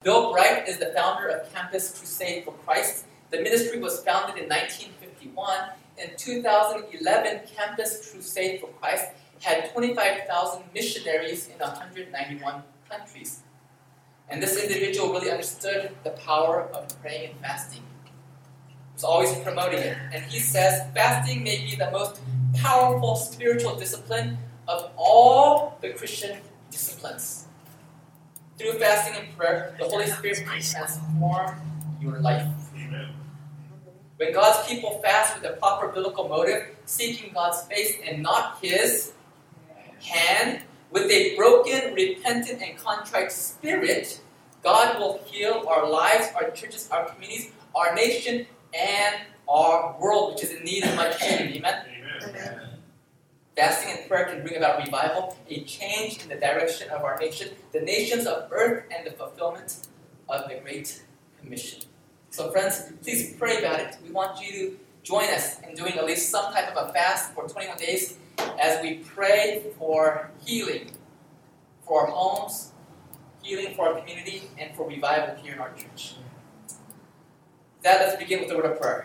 Bill Bright is the founder of Campus Crusade for Christ. The ministry was founded in 1951. In 2011, Campus Crusade for Christ had 25,000 missionaries in 191 countries. And this individual really understood the power of praying and fasting. He was always promoting it. And he says, fasting may be the most powerful spiritual discipline of all the Christian disciplines. Through fasting and prayer, the Holy Spirit can transform your life. Amen. When God's people fast with a proper biblical motive, seeking God's face and not His hand, with a broken, repentant, and contrite spirit, God will heal our lives, our churches, our communities, our nation, and our world, which is in need of much healing. Amen? Amen. Fasting and prayer can bring about revival, a change in the direction of our nation, the nations of earth, and the fulfillment of the Great Commission. So friends, please pray about it. We want you to join us in doing at least some type of a fast for 21 days as we pray for healing for our homes, healing for our community, and for revival here in our church. With that, let's begin with the word of prayer.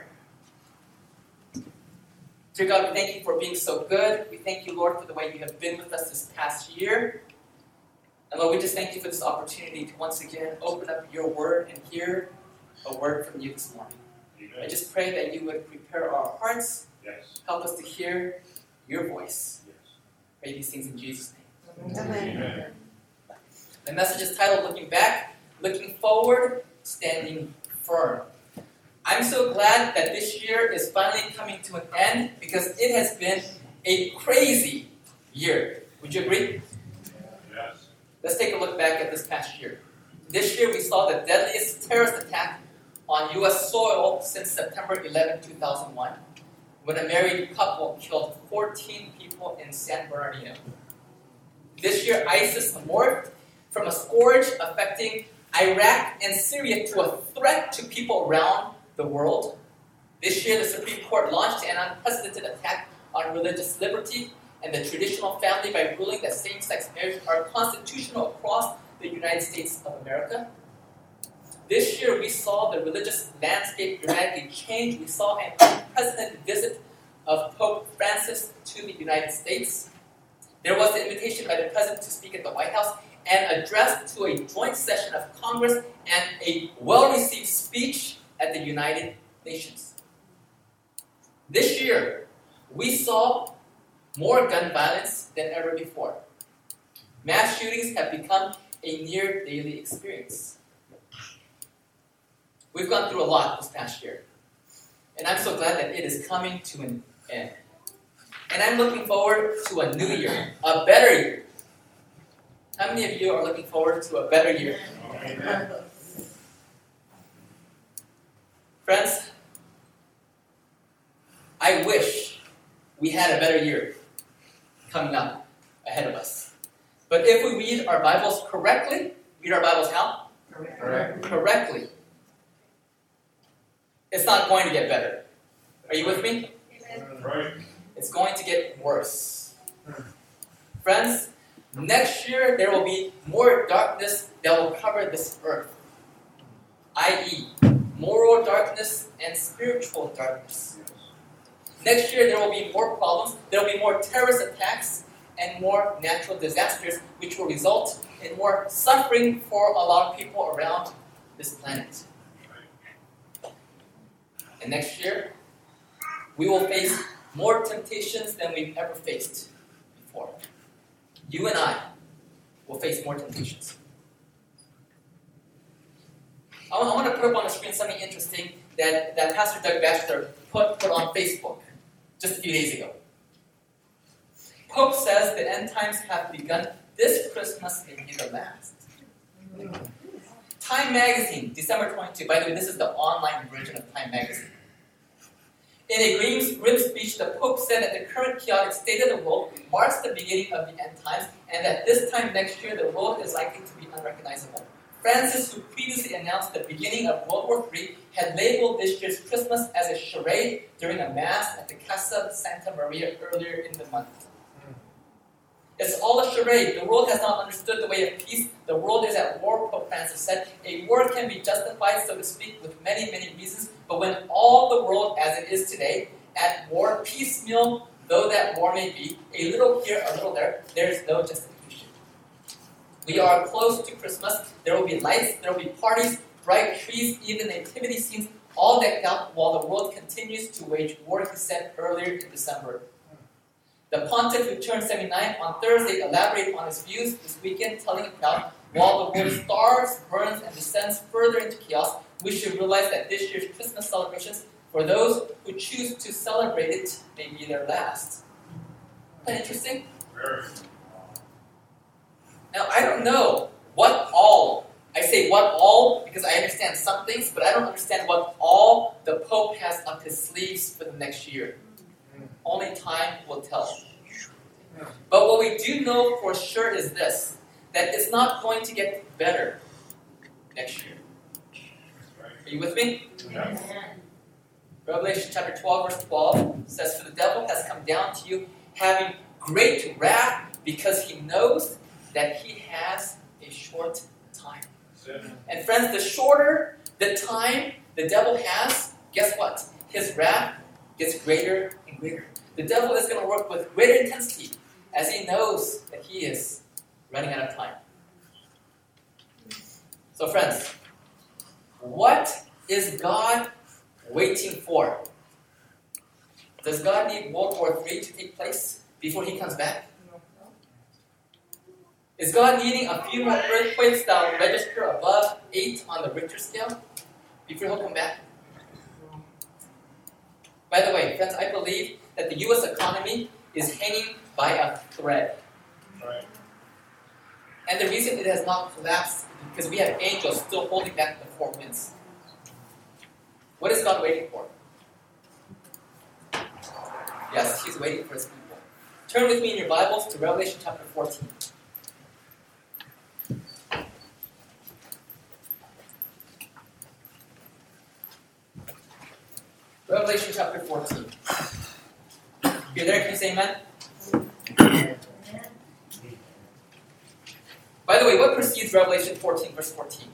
Dear God, we thank you for being so good. We thank you, Lord, for the way you have been with us this past year. And Lord, we just thank you for this opportunity to once again open up your word and hear a word from you this morning. Amen. I just pray that you would prepare our hearts, Yes. help us to hear your voice. Yes. Pray these things in Jesus' name. Amen. The message is titled, Looking Back, Looking Forward, Standing Firm. I'm so glad that this year is finally coming to an end because it has been a crazy year. Would you agree? Yes. Let's take a look back at this past year. This year we saw the deadliest terrorist attack on U.S. soil since September 11, 2001, when a married couple killed 14 people in San Bernardino. This year ISIS morphed from a scourge affecting Iraq and Syria to a threat to people around the world. This year, the Supreme Court launched an unprecedented attack on religious liberty and the traditional family by ruling that same-sex marriages are constitutional across the United States of America. This year, we saw the religious landscape dramatically change. We saw an unprecedented visit of Pope Francis to the United States. There was the invitation by the President to speak at the White House and address to a joint session of Congress and a well-received speech at the United Nations. This year, we saw more gun violence than ever before. Mass shootings have become a near daily experience. We've gone through a lot this past year, and I'm so glad that it is coming to an end. And I'm looking forward to a new year, a better year. How many of you are looking forward to a better year? Amen. Friends, I wish we had a better year coming up ahead of us. But if we read our Bibles correctly, read our Bibles how? Correctly. It's not going to get better. Are you with me? Right. It's going to get worse. Friends, next year there will be more darkness that will cover this earth, i.e., moral darkness and spiritual darkness. Next year there will be more problems, there will be more terrorist attacks, and more natural disasters, which will result in more suffering for a lot of people around this planet. And next year, we will face more temptations than we've ever faced before. You and I will face more temptations. I want to put up on the screen something interesting that Pastor Doug Batchelor put on Facebook just a few days ago. Pope says the end times have begun. This Christmas may be the last. Time Magazine, December 22. By the way, this is the online version of Time Magazine. In a grim speech, the Pope said that the current chaotic state of the world marks the beginning of the end times, and that this time next year the world is likely to be unrecognizable. Francis, who previously announced the beginning of World War III, had labeled this year's Christmas as a charade during a mass at the Casa Santa Maria earlier in the month. It's all a charade. The world has not understood the way of peace. The world is at war, Pope Francis said. A war can be justified, so to speak, with many, many reasons. But when all the world, as it is today, at war, piecemeal, though that war may be, a little here, a little there, there is no justification. We are close to Christmas. There will be lights, there will be parties, bright trees, even nativity scenes, all decked out while the world continues to wage war, he said earlier in December. The pontiff, who turned 79 on Thursday, elaborated on his views this weekend, telling a crowd, while the world starves, burns, and descends further into chaos, we should realize that this year's Christmas celebrations, for those who choose to celebrate it, may be their last. Isn't that interesting? Very. Now, I don't know what all, I say what all because I understand some things, but I don't understand what all the Pope has up his sleeves for the next year. Only time will tell. But what we do know for sure is this, that it's not going to get better next year. Are you with me? Yeah. Revelation chapter 12, verse 12 says, "For the devil has come down to you, having great wrath, because he knows that he has a short time." And friends, the shorter the time the devil has, guess what? His wrath gets greater and greater. The devil is going to work with greater intensity as he knows that he is running out of time. So friends, what is God waiting for? Does God need World War III to take place before he comes back? Is God needing a few more earthquakes that will register above 8 on the Richter scale before he'll come back? By the way, friends, I believe that the U.S. economy is hanging by a thread. Right. And the reason it has not collapsed is because we have angels still holding back the 4 winds. What is God waiting for? Yes, he's waiting for his people. Turn with me in your Bibles to Revelation chapter 14. Revelation chapter 14. If you're there, can you say amen? By the way, what precedes Revelation 14, verse 14?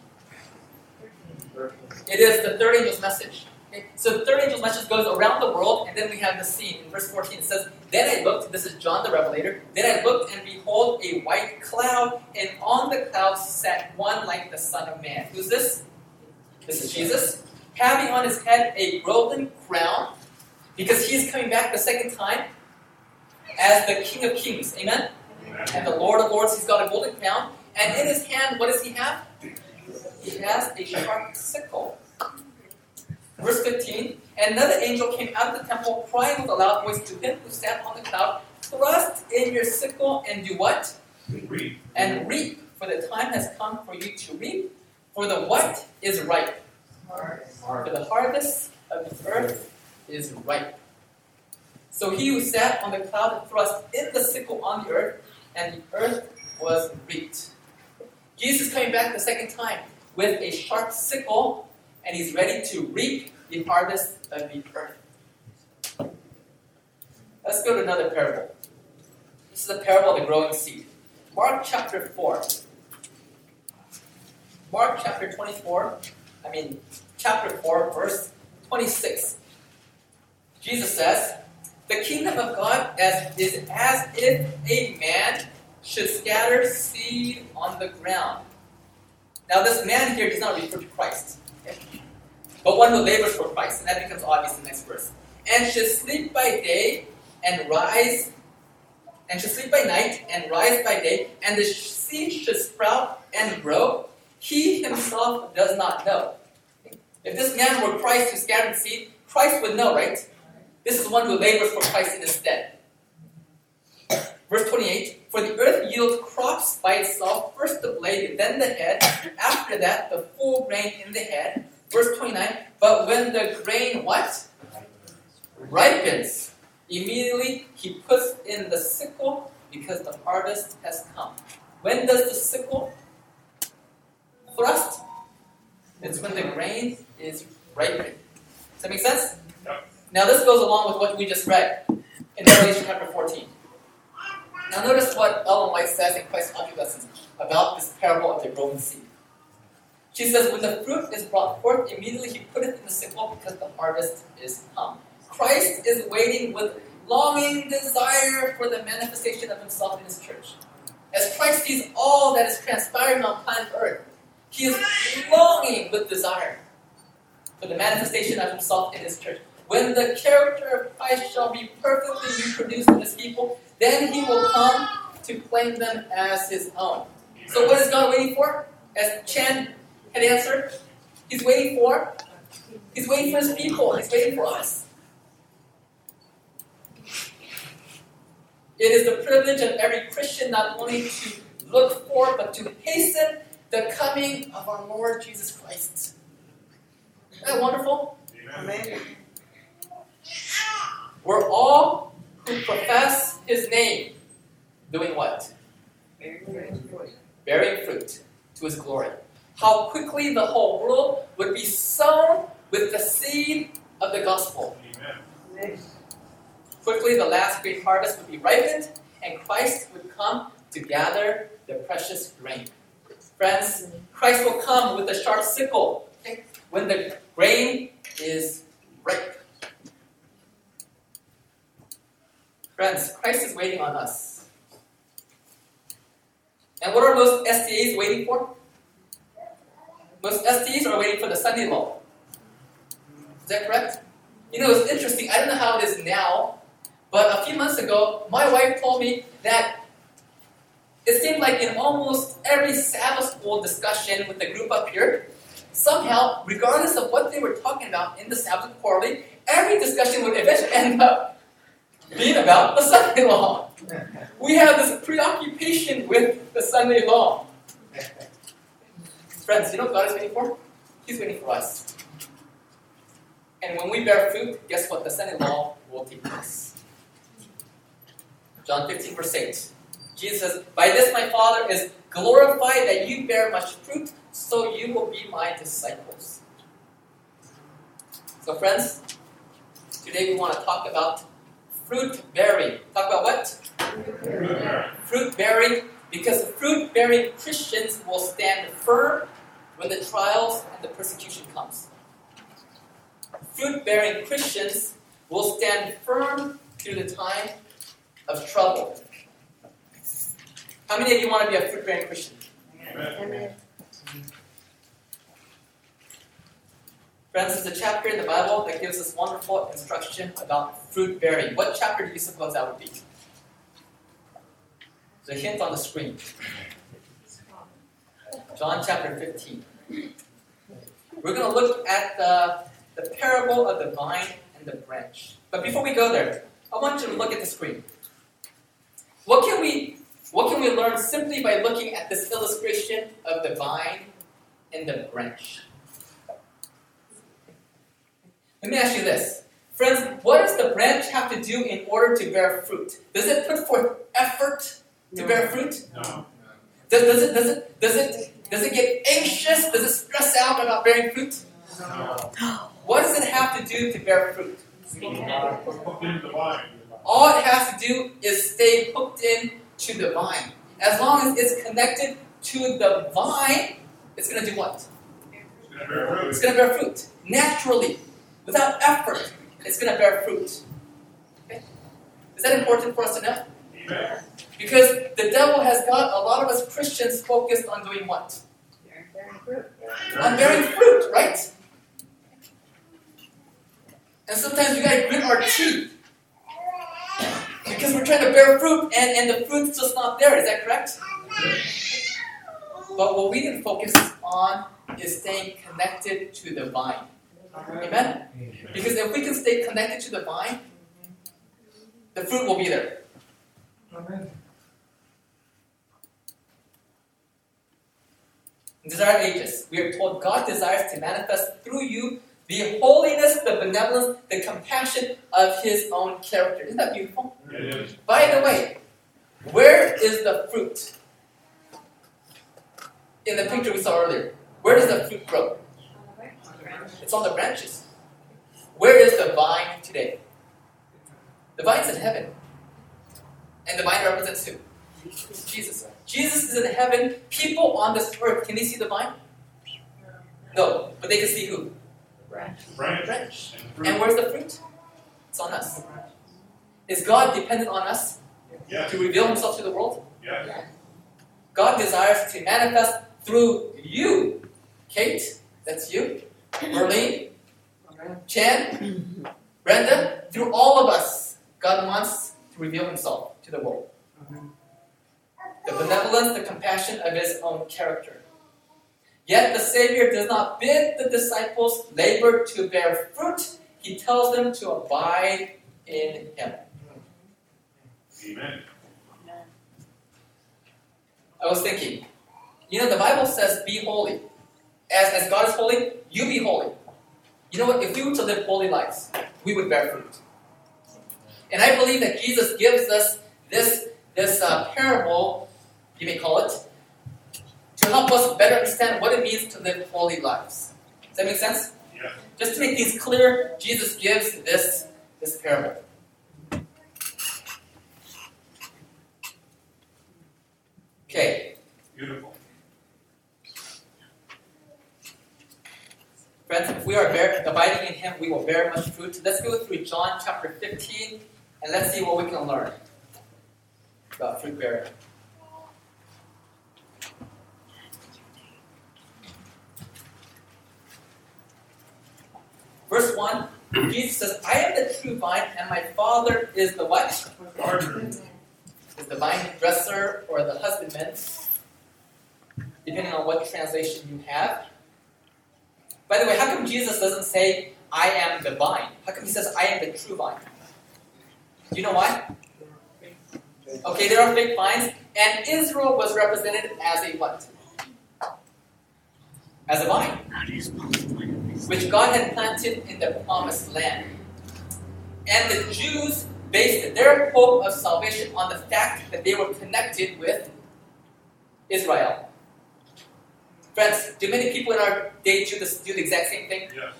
It is the third angel's message. Okay? So the third angel's message goes around the world, and then we have the scene. In verse 14 it says, "Then I looked," this is John the Revelator, "then I looked, and behold, a white cloud, and on the cloud sat one like the Son of Man." Who's this? This is Jesus. "Having on his head a golden crown," because he is coming back the second time as the King of Kings. Amen? And the Lord of Lords, he's got a golden crown. And in his hand, what does he have? He has a sharp sickle. Verse 15, "And another angel came out of the temple, crying with a loud voice to him who sat on the cloud, 'Thrust in your sickle and do what? Reap. And reap, for the time has come for you to reap, for the what is ripe? For the harvest of the earth is ripe.' So he who sat on the cloud thrust in the sickle on the earth, and the earth was reaped." Jesus is coming back the second time with a sharp sickle, and he's ready to reap the harvest of the earth. Let's go to another parable. This is the parable of the growing seed. Mark chapter 4. Mark chapter 4, verse 26. Jesus says, "The kingdom of God is as if a man should scatter seed on the ground." Now this man here does not refer to Christ, okay? But one who labors for Christ, and that becomes obvious in the next verse. "And should sleep by day and rise, and should sleep by night and rise by day, and the seed should sprout and grow. He himself does not know." If this man were Christ who scattered seed, Christ would know, right? This is one who labors for Christ in his stead. Verse 28, "For the earth yields crops by itself, first the blade, then the head, after that the full grain in the head." Verse 29, "But when the grain," what? "Ripens, immediately he puts in the sickle, because the harvest has come." When does the sickle thrust? It's when the grain is ripening. Does that make sense? Yep. Now this goes along with what we just read in Revelation chapter 14. Now notice what Ellen White says in Christ's Object Lessons about this parable of the growing seed. She says, when the fruit is brought forth, immediately he put it in the sickle because the harvest is come. Christ is waiting with longing desire for the manifestation of himself in his church. As Christ sees all that is transpiring on planet Earth, he is longing with desire for the manifestation of himself in his church. When the character of Christ shall be perfectly reproduced in his people, then he will come to claim them as his own. So what is God waiting for? As Chan had answered, he's waiting for his people. He's waiting for us. It is the privilege of every Christian not only to look for, but to hasten the coming of our Lord Jesus Christ. Isn't that wonderful? Amen. We're all who profess his name doing what? Bearing fruit to his glory. How quickly the whole world would be sown with the seed of the gospel. Amen. Quickly the last great harvest would be ripened, and Christ would come to gather the precious grain. Friends, Christ will come with a sharp sickle, okay, when the grain is ripe. Friends, Christ is waiting on us. And what are most STAs waiting for? Most STAs are waiting for the Sunday law. Is that correct? You know, it's interesting. I don't know how it is now, but a few months ago, my wife told me that it seemed like in almost every Sabbath school discussion with the group up here, somehow, regardless of what they were talking about in the Sabbath quarterly, every discussion would eventually end up being about the Sunday law. We have this preoccupation with the Sunday law. Friends, you know what God is waiting for? He's waiting for us. And when we bear fruit, guess what? The Sunday law will take place. John 15, verse 8. Jesus says, by this my Father is glorified that you bear much fruit, so you will be my disciples. So friends, today we want to talk about fruit bearing. Talk about what? Fruit bearing, because fruit bearing Christians will stand firm when the trials and the persecution comes. Fruit bearing Christians will stand firm through the time of trouble. How many of you want to be a fruit bearing Christian? Amen. Friends, there's a chapter in the Bible that gives us wonderful instruction about fruit bearing. What chapter do you suppose that would be? There's a hint on the screen. John chapter 15. We're going to look at the parable of the vine and the branch. But before we go there, I want you to look at the screen. What can we learn simply by looking at this illustration of the vine and the branch? Let me ask you this. Friends, what does the branch have to do in order to bear fruit? Does it put forth effort to bear fruit? No. Does it get anxious? Does it stress out about bearing fruit? No. What does it have to do to bear fruit? Hooked into the vine. All it has to do is stay hooked in to the vine. As long as it's connected to the vine, it's going to do what? It's going to bear fruit. It's going to bear fruit. Naturally. Without effort, it's going to bear fruit. Okay? Is that important for us to know? Amen. Because the devil has got a lot of us Christians focused on doing what? On bearing fruit, right? And sometimes we got to grit our teeth because we're trying to bear fruit and the fruit's just not there. Is that correct? But what we need to focus on is staying connected to the vine. Amen? Because if we can stay connected to the vine, the fruit will be there. Amen. In Desire Ages, we are told God desires to manifest through you the holiness, the benevolence, the compassion of His own character. Isn't that beautiful? It is. By the way, where is the fruit? In the picture we saw earlier, where does the fruit grow? It's on the branches. Where is the vine today? The vine's in heaven. And the vine represents who? on this earth, can they see the vine? No, but they can see who? Branch. Branch. And And fruit. where's the fruit? It's on us. Is God dependent on us Yes. to reveal himself to the world? Yes. God desires to manifest through you. Kate, that's you. Merlene, Chan, Brenda, through all of us, God wants to reveal himself to the world. The benevolence, the compassion of his own character. Yet the Savior does not bid the disciples labor to bear fruit. He tells them to abide in him. Amen. I was thinking, the Bible says be holy. As God is holy, you be holy. You know what? If we were to live holy lives, we would bear fruit. And I believe that Jesus gives us this parable, you may call it, to help us better understand what it means to live holy lives. Does that make sense? Yes. Just to make things clear, Jesus gives this parable. Okay, Beautiful. friends, if we are abiding in him, we will bear much fruit. Let's go through John chapter 15, and let's see what we can learn about fruit bearing. Verse 1, Jesus says, I am the true vine, and my Father is the what? Gardener. Is the vine dresser or the husbandman, depending on what translation you have. By the way, how come Jesus doesn't say, I am the vine? How come he says, I am the true vine? Do you know why? Okay, there are fake vines, and Israel was represented as a what? As a vine, which God had planted in the promised land. And the Jews based their hope of salvation on the fact that they were connected with Israel. Friends, do many people in our day do the exact same thing? Yes.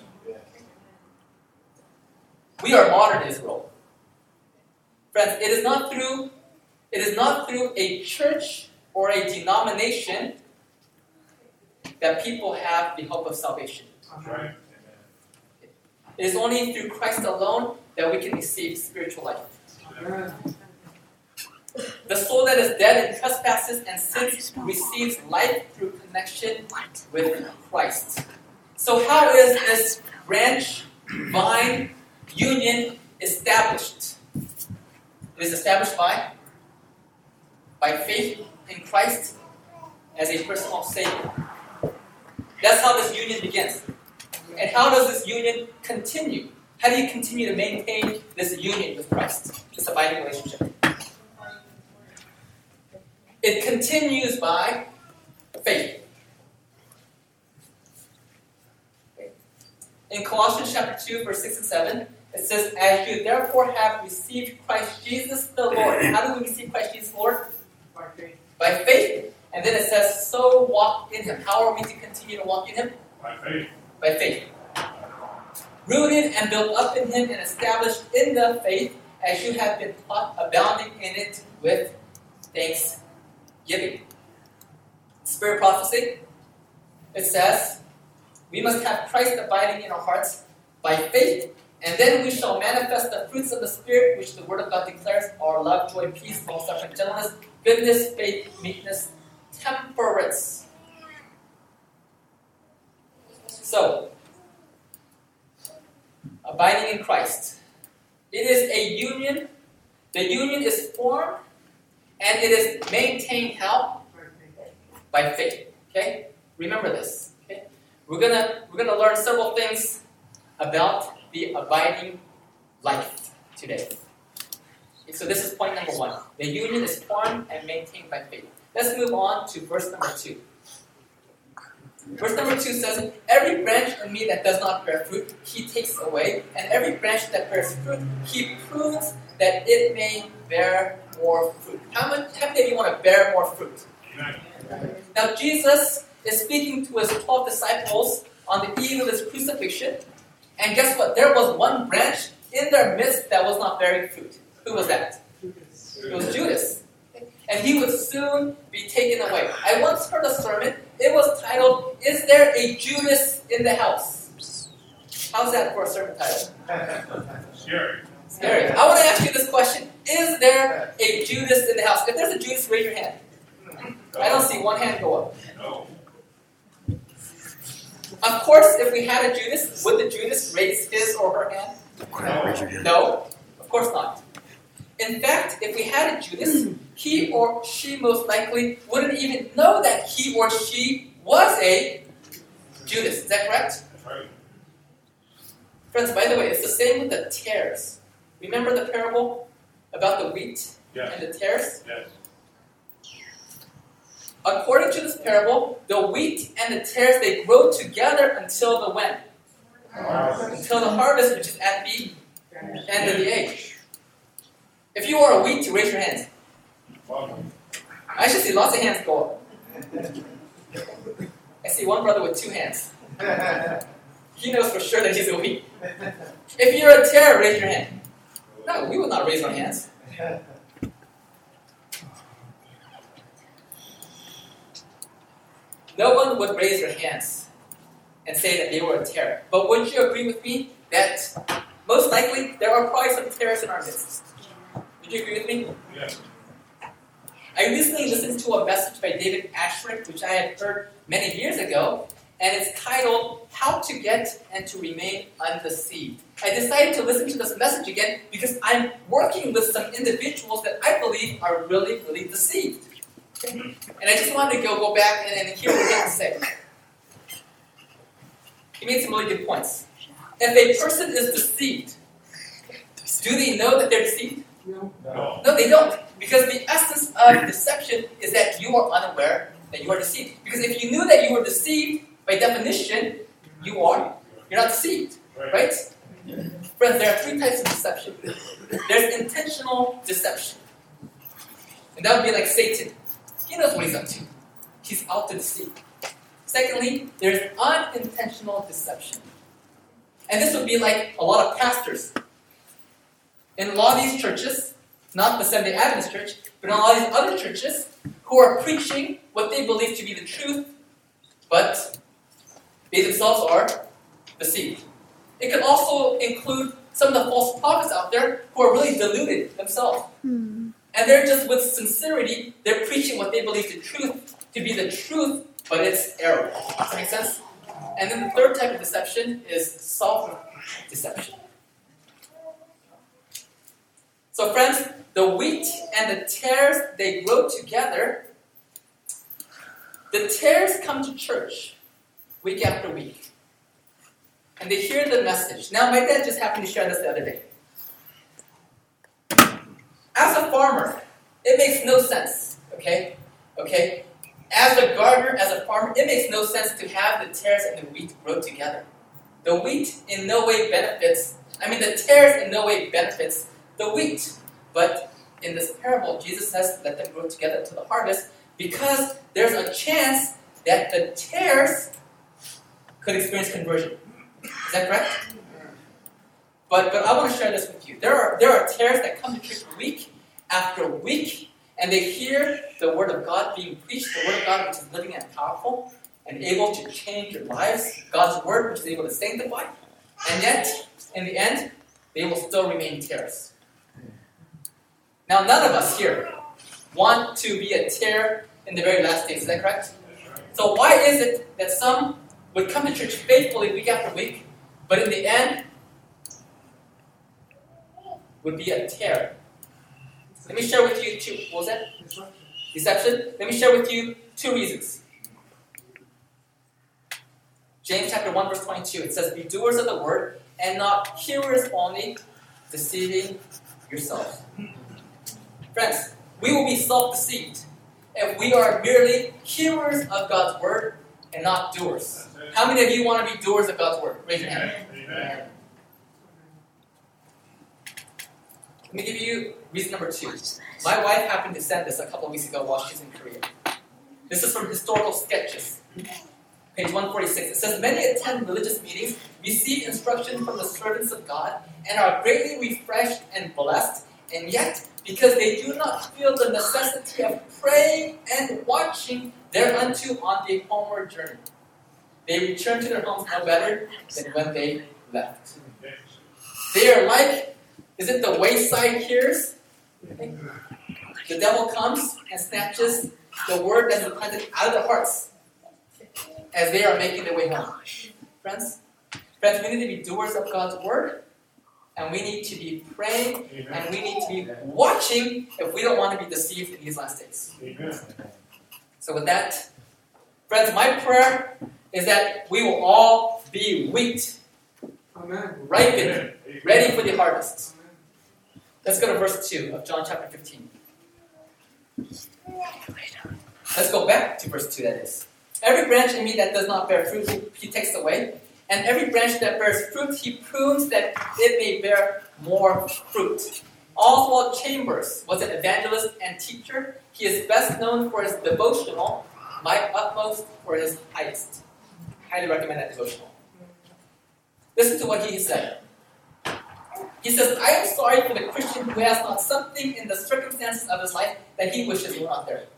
We are modern Israel. Friends, it is not through a church or a denomination that people have the hope of salvation. That's right. It is only through Christ alone that we can receive spiritual life. The soul that is dead in trespasses and sins receives life through connection with Christ. So how is this branch-vine union established? It is established by faith in Christ as a personal Savior. That's how this union begins. And how does this union continue? How do you continue to maintain this union with Christ, this abiding relationship? It continues by faith. In Colossians chapter 2, verse 6 and 7, it says, as you therefore have received Christ Jesus the Lord. How do we receive Christ Jesus the Lord? By faith. And then it says, so walk in him. How are we to continue to walk in him? By faith. By faith. Rooted and built up in him and established in the faith as you have been taught, abounding in it with thanksgiving. Spirit prophecy. It says, we must have Christ abiding in our hearts by faith, and then we shall manifest the fruits of the Spirit, which the Word of God declares are love, joy, peace, long-suffering, gentleness, goodness, faith, meekness, temperance. So, abiding in Christ. It is a union. The union is formed and it is maintained how? By faith. Okay? Remember this. Okay? We're gonna learn several things about the abiding life today. Okay, so this is point number 1. The union is formed and maintained by faith. Let's move on to verse number 2. Verse number 2 says, every branch in me that does not bear fruit, he takes away, and every branch that bears fruit, he prunes that it may bear more fruit. How many of you want to bear more fruit? Amen. Now Jesus is speaking to his 12 disciples on the eve of his crucifixion, and guess what? There was one branch in their midst that was not bearing fruit. Who was that? It was Judas. and he would soon be taken away. I once heard a sermon. It was titled, "Is There a Judas in the House?" How's that for a sermon title? Scary. Scary. I want to ask you this question. Is there a Judas in the house? If there's a Judas, raise your hand. I don't see one hand go up. No. Of course, if we had a Judas, would the Judas raise his or her hand? No, of course not. In fact, if we had a Judas, he or she most likely wouldn't even know that he or she was a Judas. Is that correct? That's right. Friends, by the way, it's the same with the tares. Remember the parable about the wheat Yes. and the tares? Yes. According to this parable, the wheat and the tares, they grow together until the when? Until the harvest, which is at the end of the age. If you are a wheat, raise your hands. Welcome. I should see lots of hands go up. I see one brother with 2 hands. He knows for sure that he's a wheat. If you're a tare, raise your hand. No, we will not raise our hands. No one would raise their hands and say that they were a tare. But would you agree with me that most likely there are probably some tares in our midst? Would you agree with me? Yes. I recently listened to a message by David Asherick, which I had heard many years ago, and it's titled, "How to Get and to Remain Undeceived." I decided to listen to this message again because I'm working with some individuals that I believe are really, really deceived. And I just wanted to go back and hear what he had to say. He made some really good points. If a person is deceived, do they know that they're deceived? No. No, they don't. Because the essence of deception is that you are unaware that you are deceived. Because if you knew that you were deceived, by definition, you're not deceived. Right? Friends, there are 3 types of deception. There's intentional deception. And that would be like Satan. He knows what he's up to. He's out to deceive. Secondly, there's unintentional deception. And this would be like a lot of pastors. In a lot of these churches, not the Seventh-day Adventist church, but in a lot of these other churches, who are preaching what they believe to be the truth, but they themselves are deceived. It could also include some of the false prophets out there who are really deluded themselves. And they're just with sincerity, they're preaching what they believe the truth to be the truth, but it's error. Does that make sense? And then the third type of deception is self-deception. So friends, the wheat and the tares, they grow together. The tares come to church week after week. And they hear the message. Now, my dad just happened to share this the other day. As a farmer, it makes no sense, okay? As a gardener, as a farmer, it makes no sense to have the tares and the wheat grow together. The wheat in no way benefits, the tares in no way benefits the wheat. But in this parable, Jesus says, let them grow together to the harvest, because there's a chance that the tares could experience conversion. Is that correct? But I want to share this with you. There are tares that come to church week after week, and they hear the Word of God being preached, the Word of God which is living and powerful, and able to change their lives, God's Word which is able to sanctify, and yet, in the end, they will still remain tares. Now, none of us here want to be a tare in the very last days. Is that correct? So why is it that some would come to church faithfully week after week, but in the end would be a tare? Let me share with you 2. What was that? Deception. Let me share with you 2 reasons. James chapter 1, verse 22. It says, "Be doers of the word, and not hearers only, deceiving yourselves." Friends, we will be self-deceived if we are merely hearers of God's word and not doers. How many of you want to be doers of God's word? Raise your hand. Amen. Let me give you reason number 2. My wife happened to send this a couple of weeks ago while she's in Korea. This is from Historical Sketches, page 146. It says, "Many attend religious meetings, receive instruction from the servants of God, and are greatly refreshed and blessed, And yet, because they do not feel the necessity of praying and watching thereunto on the homeward journey, they return to their homes no better than when they left. They are like, is it the wayside hearers? The devil comes and snatches the word that is planted out of their hearts as they are making their way home. Friends, we need to be doers of God's word, and we need to be praying, and we need to be watching if we don't want to be deceived in these last days. Amen. So with that, friends, my prayer is that we will all be wheat, ripened, ready for the harvest. Let's go to verse 2 of John chapter 15. Let's go back to verse 2, that is. Every branch in me that does not bear fruit, he takes away. And every branch that bears fruit, he prunes that it may bear more fruit. Oswald Chambers was an evangelist and teacher. He is best known for his devotional, My Utmost for His Highest. Highly recommend that devotional. Listen to what he said. He says, I am sorry for the Christian who has not something in the circumstances of his life that he wishes were not there.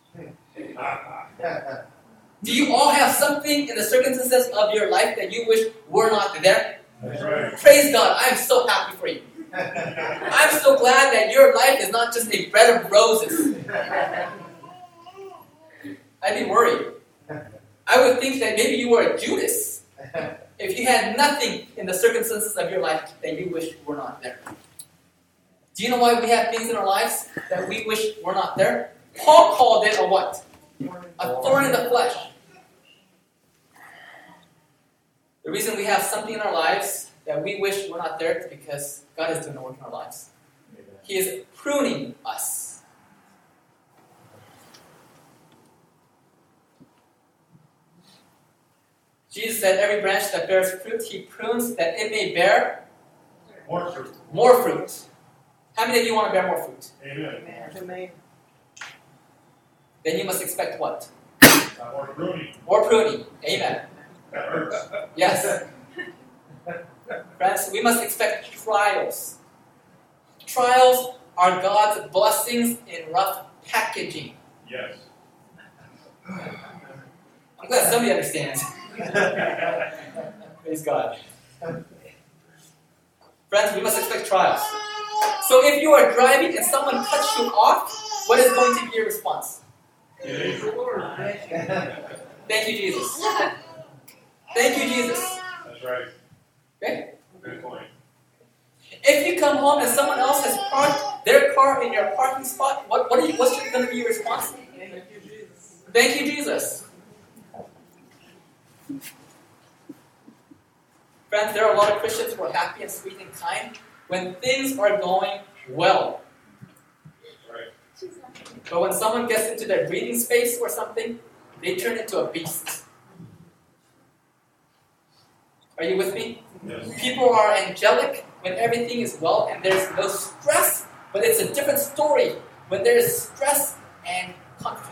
Do you all have something in the circumstances of your life that you wish were not there? That's right. Praise God. I am so happy for you. I'm so glad that your life is not just a bed of roses. I'd be worried. I would think that maybe you were a Judas if you had nothing in the circumstances of your life that you wish were not there. Do you know why we have things in our lives that we wish were not there? Paul called it a what? A thorn in the flesh. The reason we have something in our lives that we wish were not there is because God is doing the work in our lives. He is pruning us. Jesus said, every branch that bears fruit, he prunes that it may bear More fruit. more fruit. How many of you want to bear more fruit? Amen. Then you must expect what? More pruning. More pruning. Amen. That hurts. Yes. Friends, we must expect trials. Trials are God's blessings in rough packaging. Yes. I'm glad somebody understands. Praise God. Friends, we must expect trials. So if you are driving and someone cuts you off, what is going to be your response? Praise the Lord. Thank you, Jesus. Thank you, Jesus. That's right. Okay? Good point. If you come home and someone else has parked their car in your parking spot, what's going to be your response? Thank you, Jesus. Friends, there are a lot of Christians who are happy and sweet and kind when things are going well. Right. But when someone gets into their breathing space or something, they turn into a beast. Are you with me? Yes. People are angelic when everything is well and there's no stress, but it's a different story when there is stress and conflict.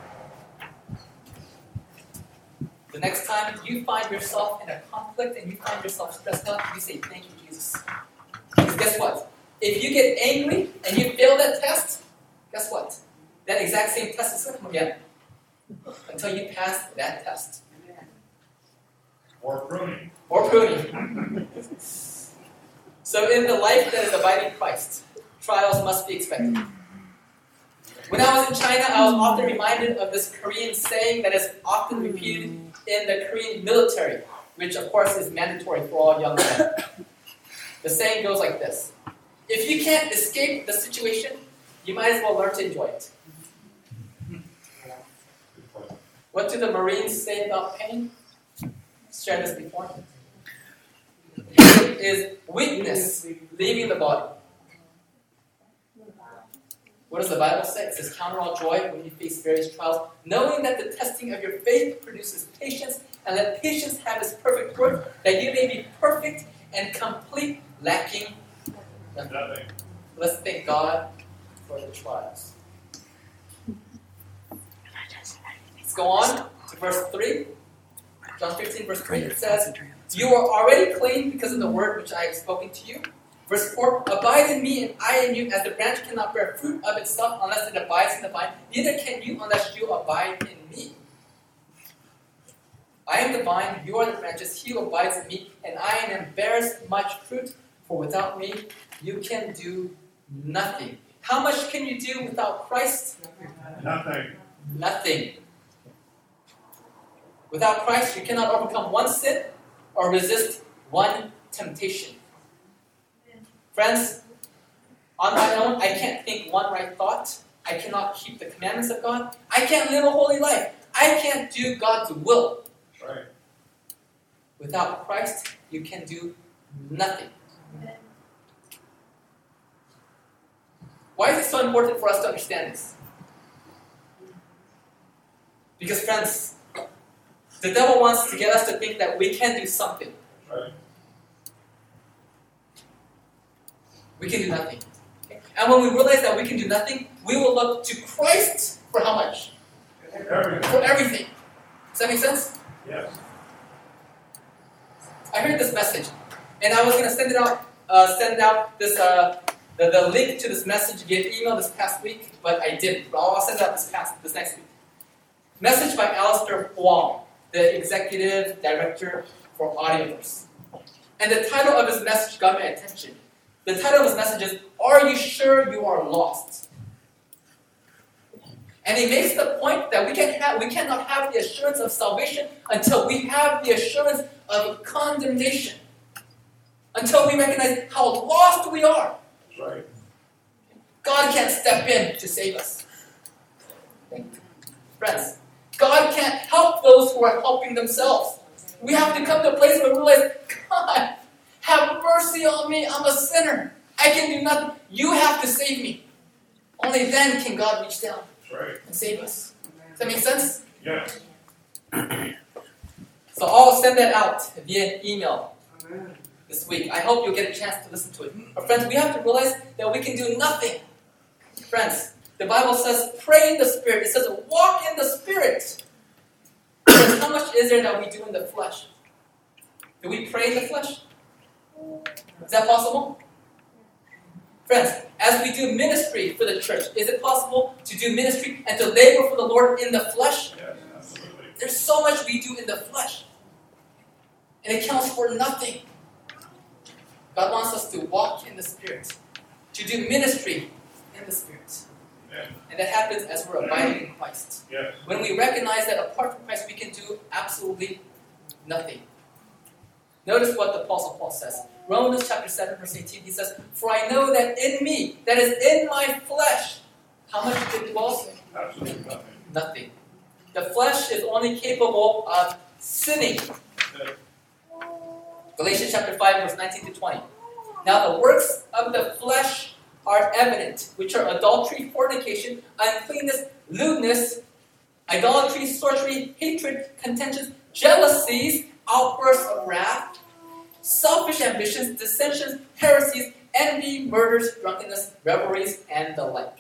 The next time you find yourself in a conflict and you find yourself stressed out, you say, thank you, Jesus. Because guess what? If you get angry and you fail that test, guess what? That exact same test is going to come again until you pass that test. More pruning. Or pruning. So in the life that is abiding Christ, trials must be expected. When I was in China, I was often reminded of this Korean saying that is often repeated in the Korean military, which of course is mandatory for all young men. The saying goes like this: if you can't escape the situation, you might as well learn to enjoy it. What do the Marines say about pain? Shared this before. Pain is weakness leaving the body. What does the Bible say? It says, count all joy when you face various trials, knowing that the testing of your faith produces patience, and let patience have its perfect work, that you may be perfect and complete, lacking nothing. Let's thank God for the trials. Let's go on to verse 3. John 15, verse 3, it says, you are already clean because of the word which I have spoken to you. Verse 4, abide in me and I in you, as the branch cannot bear fruit of itself unless it abides in the vine, neither can you unless you abide in me. I am the vine, you are the branches, he who abides in me, and I in him bears much fruit, for without me you can do nothing. How much can you do without Christ? Nothing. Nothing. Without Christ, you cannot overcome one sin or resist one temptation. Friends, on my own, I can't think one right thought. I cannot keep the commandments of God. I can't live a holy life. I can't do God's will. Right. Without Christ, you can do nothing. Why is it so important for us to understand this? Because, friends, the devil wants to get us to think that we can do something. Right. We can do nothing. Okay? And when we realize that we can do nothing, we will look to Christ for how much? Everything. For everything. Does that make sense? Yes. I heard this message, and I was going to send out this the link to this message via email this past week, but I didn't. But I'll send it out this next week. Message by Alistair Huang, the executive director for Audioverse. And the title of his message got my attention. The title of his message is, "Are you sure you are lost?" And he makes the point that we cannot have the assurance of salvation until we have the assurance of condemnation. Until we recognize how lost we are. That's right. God can't step in to save us. Friends, God can't help those who are helping themselves. We have to come to a place where we realize, God, have mercy on me. I'm a sinner. I can do nothing. You have to save me. Only then can God reach down That's right. and save us. Does that make sense? Yes. So I'll send that out via email this week. I hope you'll get a chance to listen to it. But friends, we have to realize that we can do nothing. Friends, the Bible says, pray in the Spirit. It says, walk in the Spirit. Friends, how much is there that we do in the flesh? Do we pray in the flesh? Is that possible? Friends, as we do ministry for the church, is it possible to do ministry and to labor for the Lord in the flesh? Yes, absolutely. There's so much we do in the flesh. And it counts for nothing. God wants us to walk in the Spirit. To do ministry in the Spirit. Amen. And that happens as we're abiding in Christ. Yes. When we recognize that apart from Christ we can do absolutely nothing. Notice what the Apostle Paul says. Romans chapter 7 verse 18, he says, "For I know that in me, that is in my flesh," how much it dwells? Absolutely nothing. Nothing. The flesh is only capable of sinning. Yes. Galatians chapter 5 verse 19 to 20. "Now the works of the flesh are evident, which are adultery, fornication, uncleanness, lewdness, idolatry, sorcery, hatred, contentions, jealousies, outbursts of wrath, selfish ambitions, dissensions, heresies, envy, murders, drunkenness, revelries, and the like."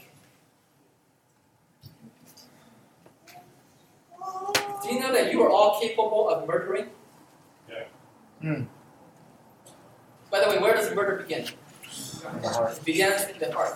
Do you know that you are all capable of murdering? Yeah. By the way, where does murder begin? It begins in the heart.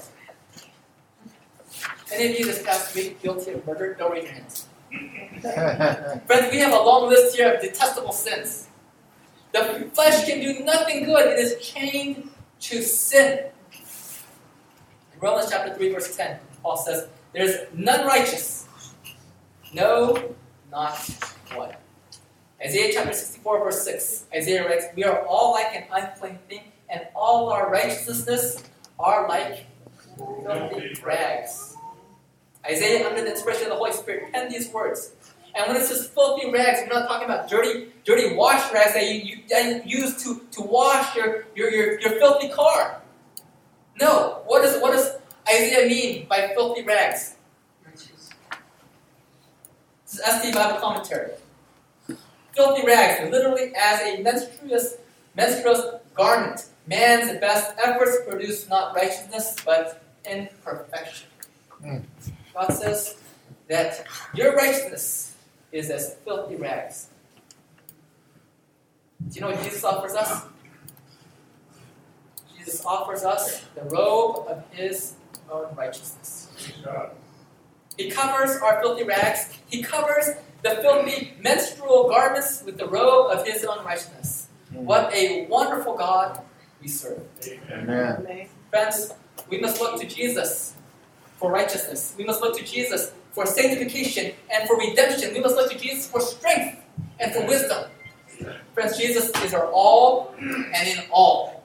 Any of you this past week guilty of murder? Don't raise your hands. Friends, we have a long list here of detestable sins. The flesh can do nothing good. It is chained to sin. In Romans chapter 3, verse 10, Paul says, "There is none righteous. No, not one." Isaiah chapter 64, verse 6, Isaiah writes, "We are all like an unclean thing, and all our righteousness are like filthy rags." Isaiah, under the inspiration of the Holy Spirit, penned these words. And when it says filthy rags, we're not talking about dirty wash rags that you use to wash your filthy car. No. What does Isaiah mean by filthy rags? This is SD Bible commentary. Filthy rags, literally as a menstruous garment. Man's best efforts produce not righteousness, but imperfection. God says that your righteousness is as filthy rags. Do you know what Jesus offers us? this offers us the robe of His own righteousness. Praise God. He covers our filthy rags. He covers the filthy menstrual garments with the robe of His own righteousness. What a wonderful God we serve. Amen. Amen. Friends, we must look to Jesus for righteousness. We must look to Jesus for sanctification and for redemption. We must look to Jesus for strength and for wisdom. Friends, Jesus is our all and in all.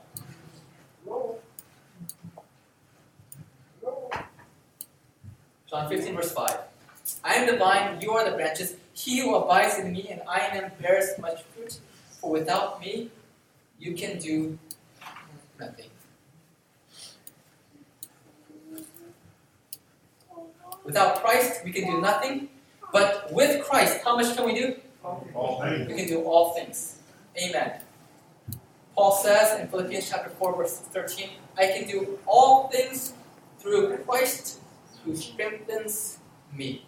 John 15, verse 5. I am the vine, you are the branches. He who abides in me and I in him bears much fruit. For without me, you can do nothing. Without Christ, we can do nothing. But with Christ, how much can we do? All things. We can do all things. Amen. Paul says in Philippians chapter 4, verse 13, I can do all things through Christ who strengthens me.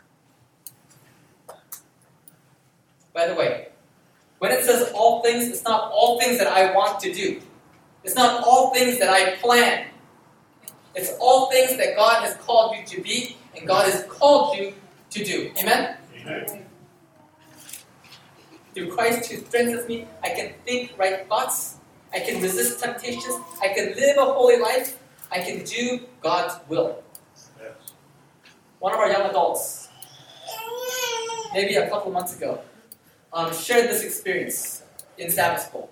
By the way, when it says all things, it's not all things that I want to do. It's not all things that I plan. It's all things that God has called you to be and God has called you to do. Amen? Amen. Through Christ who strengthens me, I can think right thoughts. I can resist temptations. I can live a holy life. I can do God's will. Yes. One of our young adults, maybe a couple months ago, shared this experience in Sabbath school.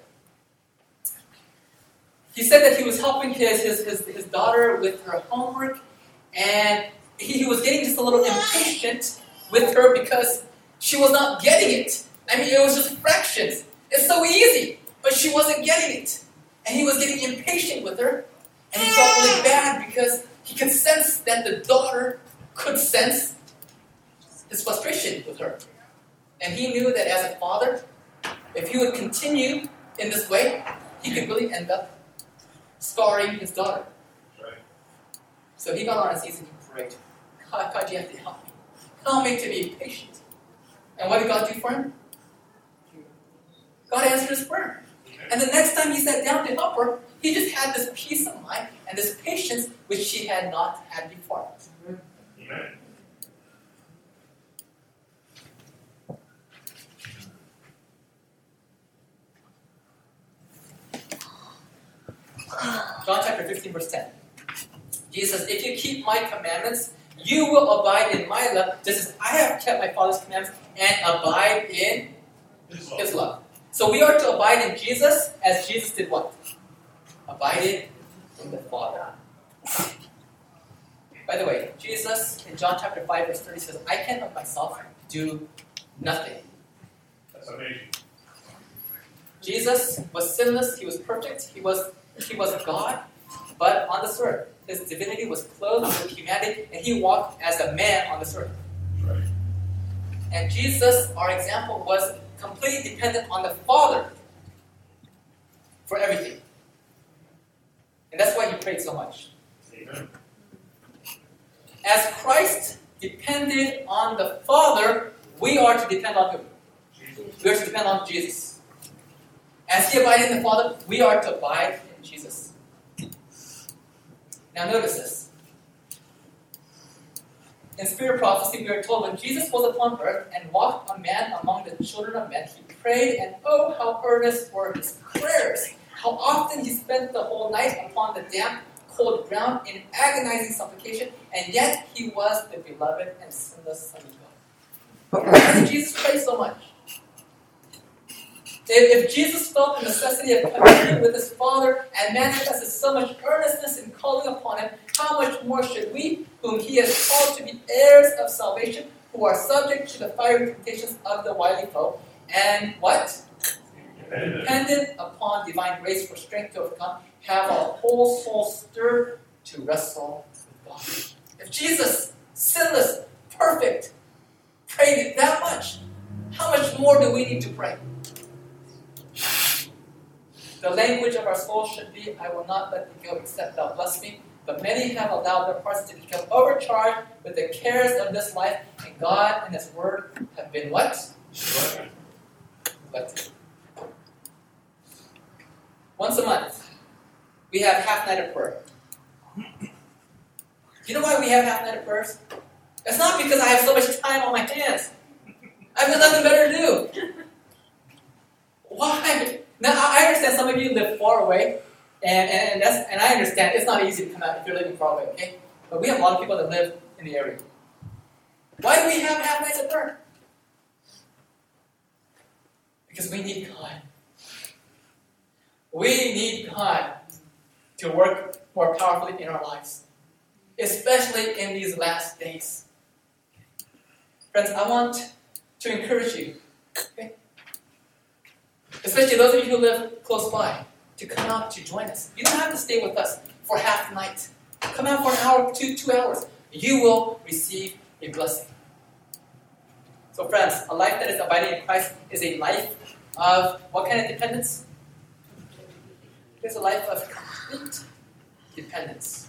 He said that he was helping his daughter with her homework, and he was getting just a little impatient with her because she was not getting it. I mean, it was just fractions. It's so easy, but she wasn't getting it. And he was getting impatient with her, and he felt really bad because he could sense that the daughter could sense his frustration with her. And he knew that as a father, if he would continue in this way, he could really end up scarring his daughter. Right. So he got on his knees and he prayed, God, you have to help me. Help me to be patient. And what did God do for him? God answered his prayer. And the next time he sat down to help her, he just had this peace of mind and this patience which she had not had before. Amen. John chapter 15, verse 10. Jesus says, if you keep my commandments, you will abide in my love, just as I have kept my Father's commandments and abide in His love. So we are to abide in Jesus as Jesus did what? Abided in the Father. By the way, Jesus in John chapter 5, verse 30 says, I can of myself do nothing. That's amazing. Jesus was sinless, He was perfect, He was God, but on this earth, His divinity was clothed with humanity, and He walked as a man on this earth. Right. And Jesus, our example, was completely dependent on the Father for everything. And that's why He prayed so much. Amen. As Christ depended on the Father, we are to depend on who? Jesus. We are to depend on Jesus. As He abided in the Father, we are to abide in Jesus. Now notice this. In Spirit Prophecy, we are told when Jesus was upon earth and walked a man among the children of men, He prayed, and oh, how earnest were His prayers. How often He spent the whole night upon the damp, cold ground in agonizing supplication, and yet He was the beloved and sinless Son of God. Why did Jesus pray so much? If Jesus felt the necessity of communion with His Father and manifested so much earnestness in calling upon Him, how much more should we, whom He has called to be heirs of salvation, who are subject to the fiery temptations of the wily foe, and what? Dependent upon divine grace for strength to overcome, have our whole soul stirred to wrestle with God. If Jesus, sinless, perfect, prayed that much, how much more do we need to pray? The language of our soul should be, I will not let thee go except thou bless me. But many have allowed their hearts to become overcharged with the cares of this life, and God and His Word have been what? Neglected. Once a month, we have half-nighted prayer. You know why we have half-nighted prayers? It's not because I have so much time on my hands. I've got nothing better to do. Why? Now, I understand some of you live far away, and I understand it's not easy to come out if you're living far away, okay? But we have a lot of people that live in the area. Why do we have half-nights of prayer? Because we need God. We need God to work more powerfully in our lives, especially in these last days. Friends, I want to encourage you, okay? Especially those of you who live close by, to come out to join us. You don't have to stay with us for half the night. Come out for an hour, 2 hours. You will receive a blessing. So friends, a life that is abiding in Christ is a life of what kind of dependence? It's a life of complete dependence.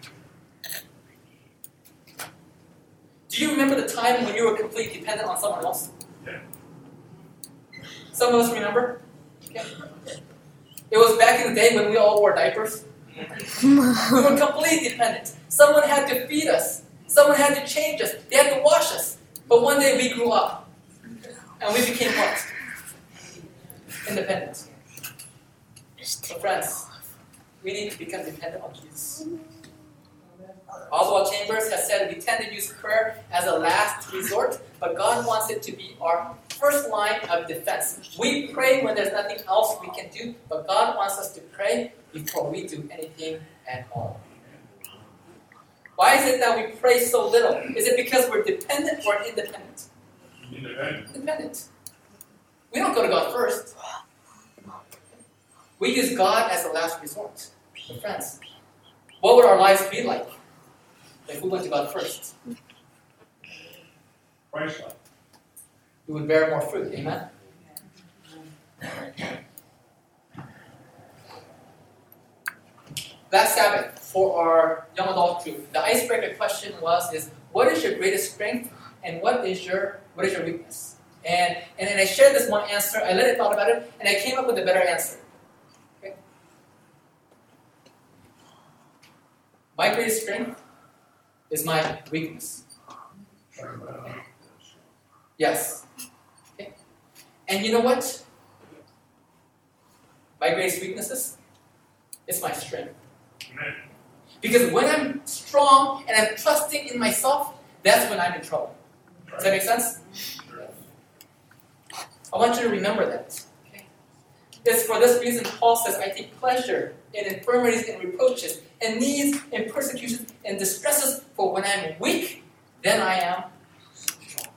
Do you remember the time when you were completely dependent on someone else? Yeah. Some of us remember. Okay. It was back in the day when we all wore diapers. We were completely dependent. Someone had to feed us. Someone had to change us. They had to wash us. But one day we grew up. And we became what? Independent. So friends, we need to become dependent on Jesus. Oswald Chambers has said we tend to use prayer as a last resort, but God wants it to be our first line of defense. We pray when there's nothing else we can do, but God wants us to pray before we do anything at all. Why is it that we pray so little? Is it because we're dependent or independent? Independent. Dependent. We don't go to God first. We use God as a last resort. But friends, what would our lives be like if we went to God first? Christ-like. We would bear more fruit. Amen? Last Sabbath, for our young adult group, the icebreaker question is what is your greatest strength and what is your weakness? And then I shared this one answer, I let it thought about it, and I came up with a better answer. Okay? My greatest strength is my weakness. Yes. Okay. And you know what? My greatest weaknesses is my strength. Amen. Because when I'm strong and I'm trusting in myself, that's when I'm in trouble. Does that make sense? I want you to remember that. Okay? It's for this reason Paul says, I take pleasure in infirmities and reproaches, and needs and persecutions and distresses, for when I'm weak, then I am strong.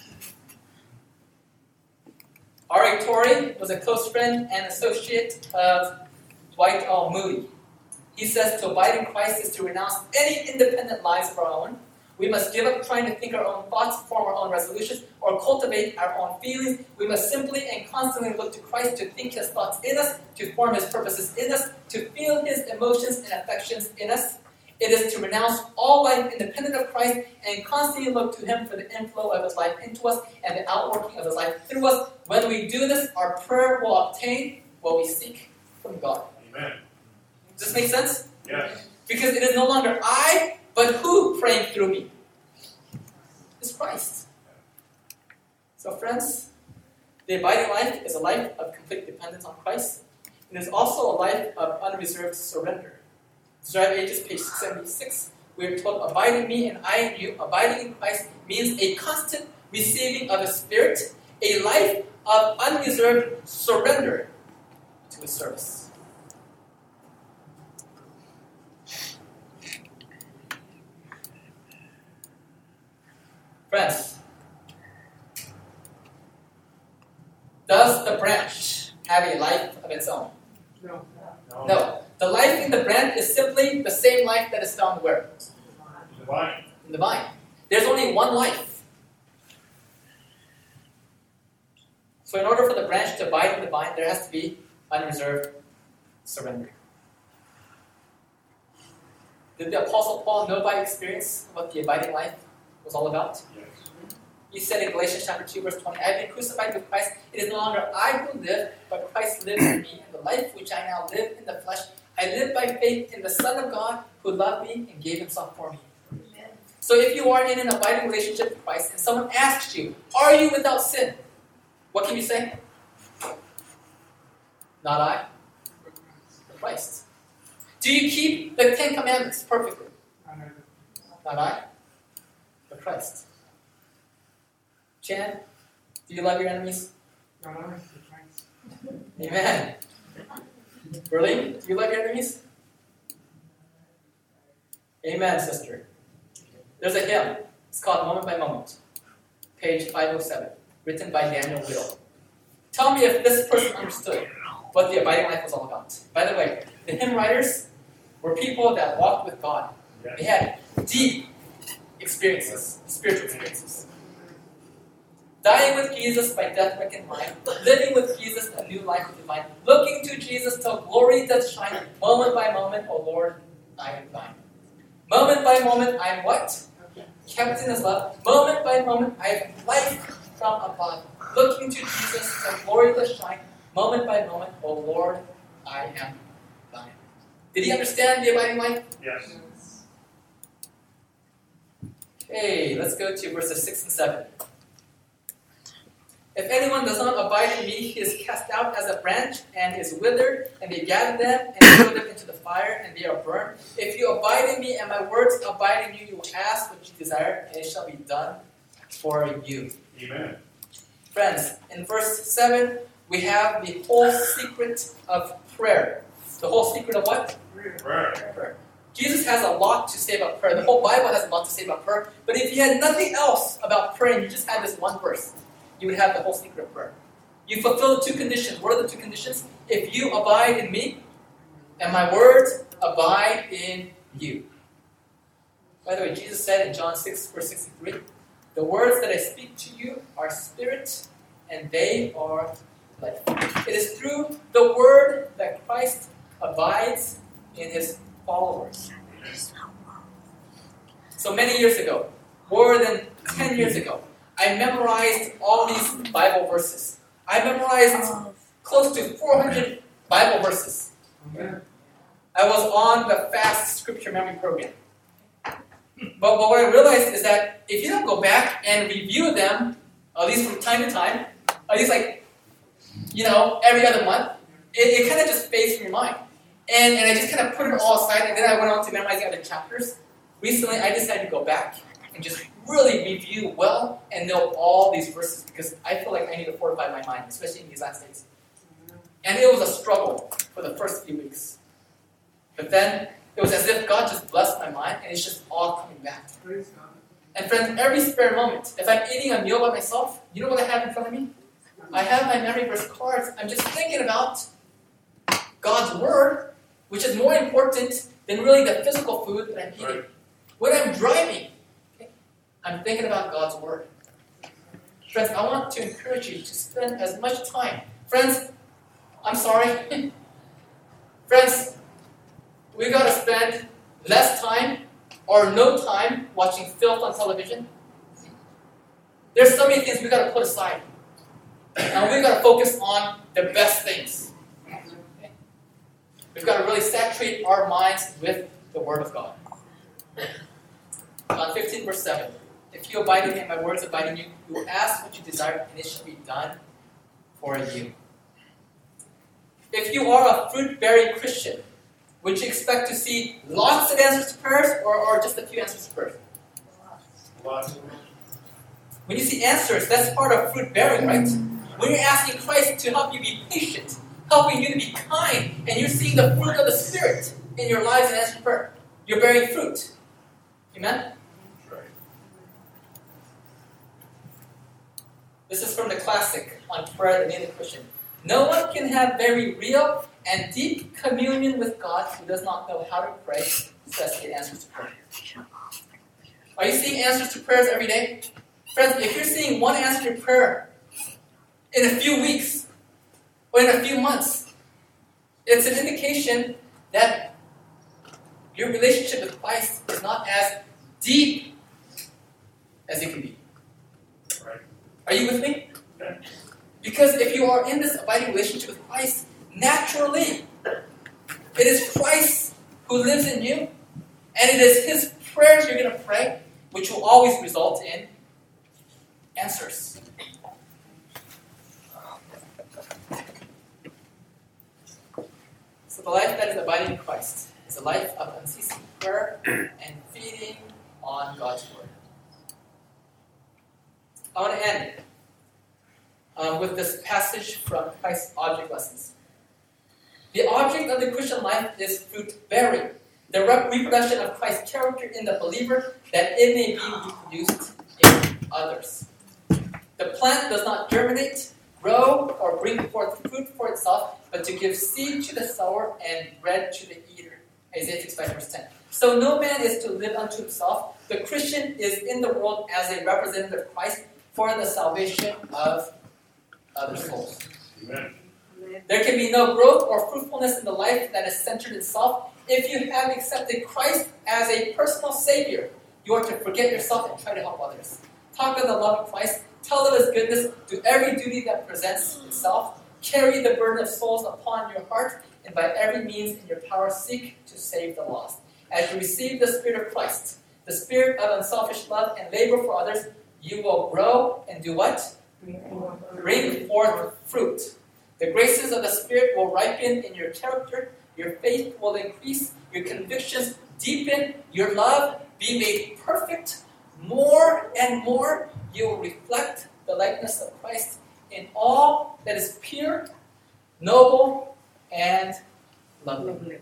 R.A. Torrey was a close friend and associate of Dwight L. Moody. He says to abide in Christ is to renounce any independent lives of our own. We must give up trying to think our own thoughts, form our own resolutions, or cultivate our own feelings. We must simply and constantly look to Christ to think His thoughts in us, to form His purposes in us, to feel His emotions and affections in us. It is to renounce all life independent of Christ and constantly look to Him for the inflow of His life into us and the outworking of His life through us. When we do this, our prayer will obtain what we seek from God. Amen. Does this make sense? Yes. Because it is no longer I, but who praying through me? It's Christ. So friends, the abiding life is a life of complete dependence on Christ. It is also a life of unreserved surrender. Desire of Ages, page 76, we are told, abide in me and I in you. Abiding in Christ means a constant receiving of His Spirit, a life of unreserved surrender to His service. Friends, does the branch have a life of its own? No. No. The life in the branch is simply the same life that is found where? Divine. In the vine. There's only one life. So in order for the branch to abide in the vine, there has to be unreserved surrender. Did the Apostle Paul know by experience what the abiding life was all about? Yes. He said in Galatians chapter 2, verse 20, I have been crucified with Christ. It is no longer I who live, but Christ lives in me. And the life which I now live in the flesh, I live by faith in the Son of God who loved me and gave himself for me. So if you are in an abiding relationship with Christ and someone asks you, are you without sin? What can you say? Not I, but Christ. Do you keep the 10 Commandments perfectly? Not I, but Christ. Chan, do you love your enemies? Amen. Berlin, do you love your enemies? Amen, sister. There's a hymn. It's called Moment by Moment. Page 507. Written by Daniel Will. Tell me if this person understood what the abiding life was all about. By the way, the hymn writers were people that walked with God. They had deep experiences, spiritual experiences. Dying with Jesus by death reckoned mine, living with Jesus a new life divine, looking to Jesus till glory does shine, moment by moment, O Lord, I am thine. Moment by moment, I am what? Kept in his love. Moment by moment, I have life from above, looking to Jesus till glory does shine, moment by moment, O Lord, I am thine. Did he understand the abiding life? Yes. Okay, let's go to verses 6 and 7. If anyone does not abide in me, he is cast out as a branch and is withered, and they gather them and throw them into the fire, and they are burned. If you abide in me and my words abide in you, you will ask what you desire, and it shall be done for you. Amen. Friends, in verse 7, we have the whole secret of prayer. The whole secret of what? Prayer. Jesus has a lot to say about prayer. The whole Bible has a lot to say about prayer. But if you had nothing else about prayer and you just had this one verse, you would have the whole secret of prayer. You fulfill the two conditions. What are the two conditions? If you abide in me, and my words abide in you. By the way, Jesus said in John 6, verse 63, the words that I speak to you are spirit, and they are life. It is through the word that Christ abides in his followers. So many years ago, more than 10 years ago, I memorized all these Bible verses. I memorized close to 400 Bible verses. I was on the fast scripture memory program. But what I realized is that if you don't go back and review them, at least from time to time, at least every other month, it kind of just fades from your mind. And I just kind of put it all aside, and then I went on to memorizing other chapters. Recently, I decided to go back and just really review well and know all these verses because I feel like I need to fortify my mind, especially in these last days. And it was a struggle for the first few weeks. But then, it was as if God just blessed my mind and it's just all coming back. And friends, every spare moment, if I'm eating a meal by myself, you know what I have in front of me? I have my memory verse cards. I'm just thinking about God's Word, which is more important than really the physical food that I'm eating. Right. When I'm driving, I'm thinking about God's Word. Friends, I want to encourage you to spend as much time. Friends, I'm sorry. Friends, we got to spend less time or no time watching filth on television. There's so many things we got to put aside. And we got to focus on the best things. Okay? We've got to really saturate our minds with the Word of God. John 15, verse 7. If you abide in me and my words abide in you, you will ask what you desire, and it shall be done for you. If you are a fruit-bearing Christian, would you expect to see lots of answers to prayers or just a few answers to prayers? Lots. When you see answers, that's part of fruit-bearing, right? When you're asking Christ to help you be patient, helping you to be kind, and you're seeing the fruit of the Spirit in your lives and answering prayer, you're bearing fruit. Amen? This is from the classic on prayer, the native Christian. No one can have very real and deep communion with God who does not know how to pray, says the answers to prayer. Are you seeing answers to prayers every day? Friends, if you're seeing one answer to prayer in a few weeks or in a few months, it's an indication that your relationship with Christ is not as deep as it can be. Right. Are you with me? Okay. Because if you are in this abiding relationship with Christ, naturally, It is Christ who lives in you, and it is His prayers you're going to pray, which will always result in answers. So the life that is abiding in Christ is a life of unceasing prayer and feeding on God's Word. I want to end with this passage from Christ's object lessons. The object of the Christian life is fruit-bearing, the reproduction of Christ's character in the believer, that it may be reproduced in others. The plant does not germinate, grow, or bring forth fruit for itself, but to give seed to the sower and bread to the eater. Isaiah 65 verse 10. So no man is to live unto himself. The Christian is in the world as a representative of Christ for the salvation of other souls. Amen. There can be no growth or fruitfulness in the life that is centered in self. If you have accepted Christ as a personal Savior, you are to forget yourself and try to help others. Talk of the love of Christ. Tell of His goodness. Do every duty that presents itself. Carry the burden of souls upon your heart, and by every means in your power seek to save the lost. As you receive the Spirit of Christ, the spirit of unselfish love and labor for others, you will grow and do what? Bring forth fruit. The graces of the Spirit will ripen in your character. Your faith will increase. Your convictions deepen. Your love be made perfect. More and more, you will reflect the likeness of Christ in all that is pure, noble, and lovely.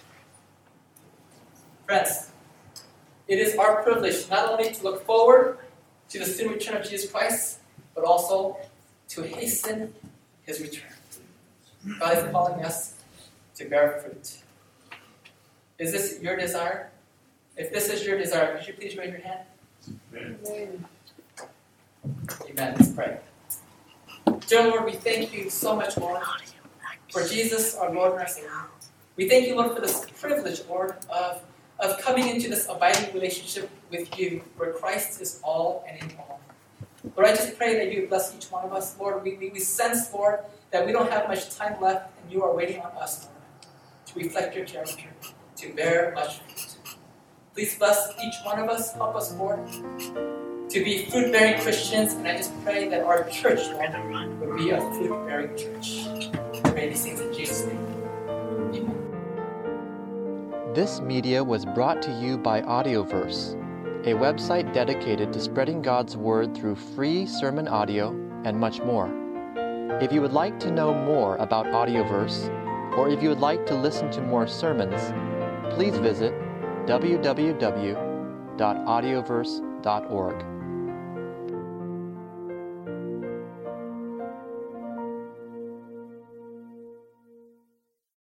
Friends, it is our privilege not only to look forward to the soon return of Jesus Christ, but also to hasten His return. God is calling us to bear fruit. Is this your desire? If this is your desire, could you please raise your hand? Amen. Amen. Let's pray. Dear Lord, we thank you so much, Lord, for Jesus, our Lord and our Savior. We thank you, Lord, for this privilege, Lord, of coming into this abiding relationship with you, where Christ is all and in all. Lord, I just pray that you would bless each one of us. Lord, we sense, Lord, that we don't have much time left, and you are waiting on us, Lord, to reflect your character, to bear much fruit. Please bless each one of us. Help us, Lord, to be fruit-bearing Christians, and I just pray that our church, Lord, would be a fruit-bearing church. I pray these things in Jesus' name. Amen. This media was brought to you by Audioverse, a website dedicated to spreading God's Word through free sermon audio and much more. If you would like to know more about Audioverse, or if you would like to listen to more sermons, please visit www.audioverse.org.